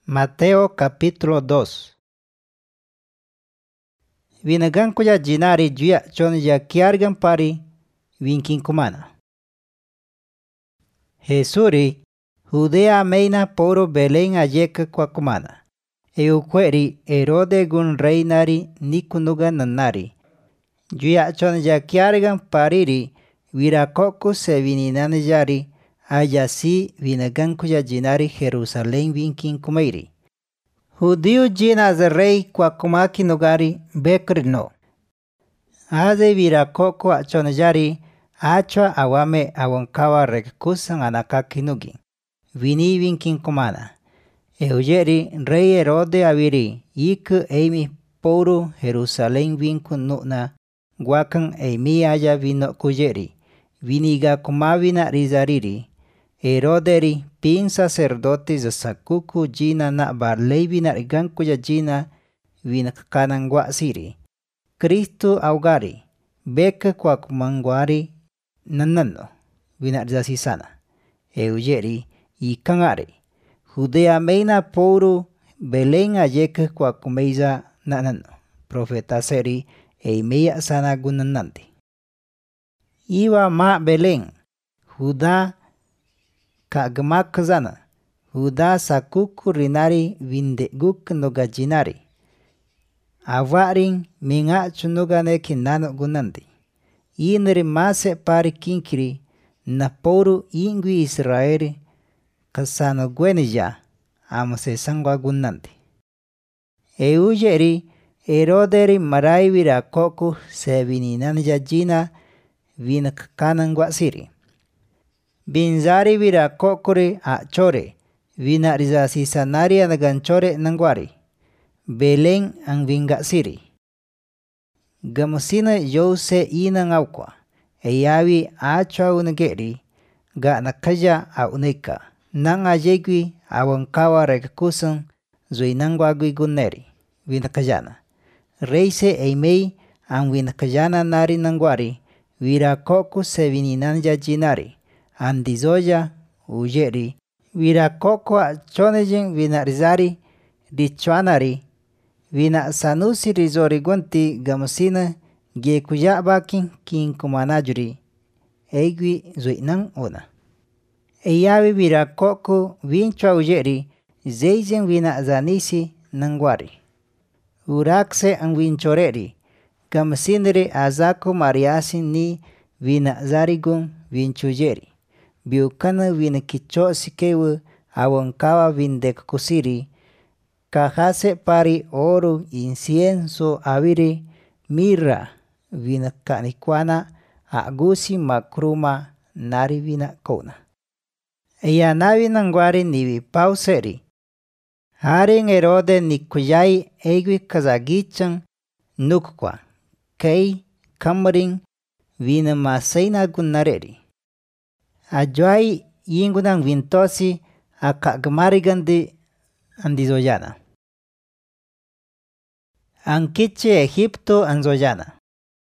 Mateo capítulo 2. Vinagankuya jinari juya chonja kiargan pari winkin kumana. Jesuri Judea meina poro Belén ayeka kwa kumana. Eukweri Herode gun reinari nikunuga nanari. Juya chonja kiargan pariri wirakoku se vininanjari ayasi vinagankuya jinari Jerusalén winkin kumairi. Judío jina za rey kwa kumaki nugari bekri no. Aze virakoko achonjari achwa awame awonkawa rekkusan anakaki nugi. Vini winkin kumana. Eujeri rey Herode awiri iku eimi poru Jerusalén winkun nuna guakan eimi aya vino kujeri. Viniga kumavina rizariri. Heroderi pin sacerdotes sakuku jina na barley na igankuya jina vinakanan siri. Kristo augari beka kwa kumangwari nanano vinarjasi sana. Eujeri ikangari. Judea meina poru Belén ayeka kwa kumeiza nanano. Profeta seri eimeya sana gunanandi. Iwa ma Belén. Juda Kagmak kazana. Huda sakuku rinari vindeguk noga jinari. Avaring minga chunuga neki nano gunandi. Inri mase pari kinkiri na poru ingwi Israeli kasano gwenija amase sangwa gunandi. Eujeri Heroderi marai vira koku se vininanja jina vinakanan siri. Binzari vira kokore a chore, vina rizasi sanari anagan chore nangwari. Belén ang vinga siri. Gamusina yose inang aukwa, eyawi achwa unageri, ga nakaja a unika. Nang ajegwi awangkawa rekakusan, zui nangwagwi guneri, vinakajana. Reise eimei ang vinakajana nari nangwari, vira koku se vininanja jinari. Andizoya ujeri virakoko chonejin vinarizari dichuanari vina sanusi rizori gunti gamusina gekuya bakin kin kumanajuri eigwi zuinan una. Eyawi virakoko vinchwa ujeri zeijen vina zanisi nangwari. Urakse ang vinchoreri gamusinere azako mariasin ni vina zarigun vinchujeri. Biukana vina kicho sikewu awangkawa vindek kusiri. Kahase pari oro incienso awiri mirra vina kanikwana agusi makruma nari vina kona. Eya navi nangwari niwi pauseri. Haring Herode nikuyai egwi kazagichan nukwa. Kei kamaring vina masaina gunareri. Ajuai yingunang vintosi akagmarigandi andizoyana. Ankiche Egipto anzoyana.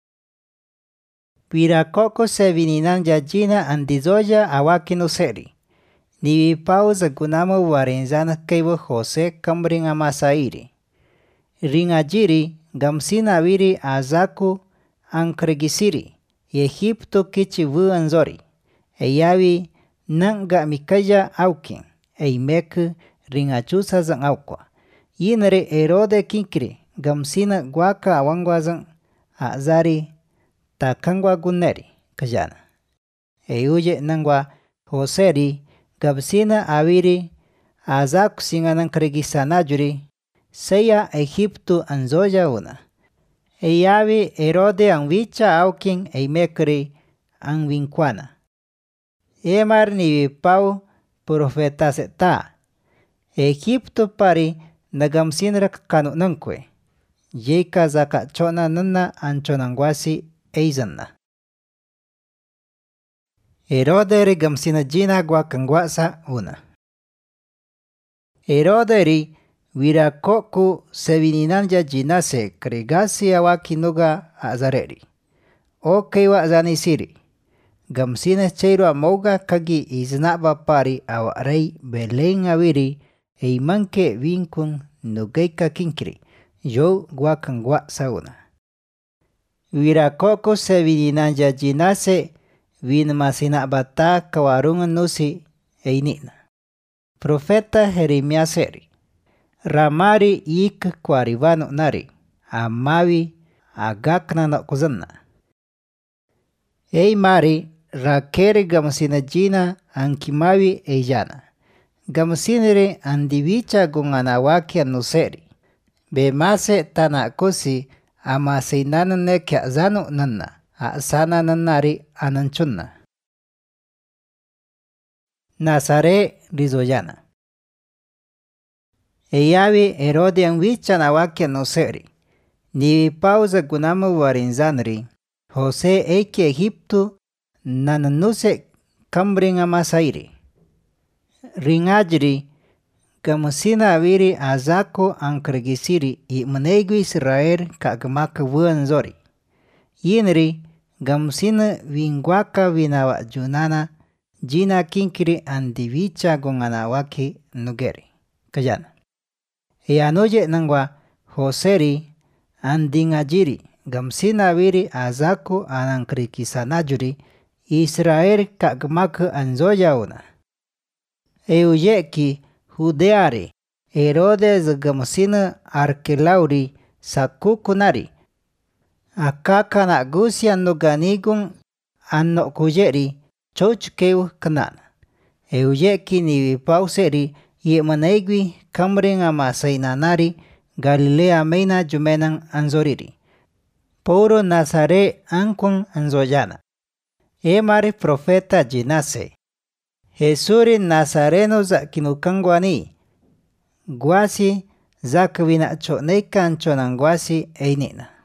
Pirakoko se vininanja jina andizoya awakino seri. Niwi pauza gunamo warenzana keibo Jose kamring amasairi. Ringajiri gamsina awiri azaku ankregisiri. Egipto kichi wu anzori. Eyawi nanga mikaya aukin, eimek ringachusa zang aukwa. Yinere Herode kinkiri, gamsina guaka awangwazang azari takangwa guneri, kajana. Eyuye nangwa Joseri, gamsina awiri azaku singanang kregisanajuri, seya Egipto anzoya una. Eyawi Herode angwicha aukin eimekri angwinkwana. Emar ni pau profeta seta. Egipto pari nagamsinra kanu nangkwe. Yeka zaka chona nana anchonangwasi eizanna. Heroderi gamsina jina guakangwasa una. Heroderi wirakoku sevininanja jinase kregasi awakinuga azareri. Okeiwa zanisiri. Gamsina cheiro amoga kagi iznaba pari awa rey Belén awiri eimanke vinkun nugeika kinkri, yo guakan gua sauna. Wirakoko se vininanja jinase vin masina bata kawarungan nusi einina. Profeta Jeremias seri. Ramari ik kwarivano nari, amawi agakna no kuzanna. Ei mari rakere gamasina jina ankimawi eijana. Gamasinere andivicha gunganawaki anuseri. Bemase tanakusi ama seinanan nekya zanu nanna, asana nanari ananchunna. Nazare rizoyana. Eyawi Herodian wicha nawaki nuseri. Ni pauza gunamu warinzanri. Jose eiki Egipto nananuse kambringa masairi. Ringajri gamusina awiri azako ankregisiri i menegu Israel kagamaka wuanzori. Yinri gamusina wingwaka winawa junana jina kinkiri andivicha gonganawaki nugeri. Kajana. Anoje nangwa Joseri andingajiri gamsina awiri azako anankregisanajuri Israel kagamaka anzoyauna. Euyeki Judeari Herodes gamusina Arkelauri sakukunari. Akaka na gusia nuganigun anno kujeri chochkeu kanana. Euyeki ni pauseri yemanegwi kamringa masainanari Galilea meina jumenan anzoriri. Poro Nazare ankun anzoyana. Emari profeta jinase. Jesuri Nazareno zakinukangwani. Guasi zakawina choneka anchonangwasi einina.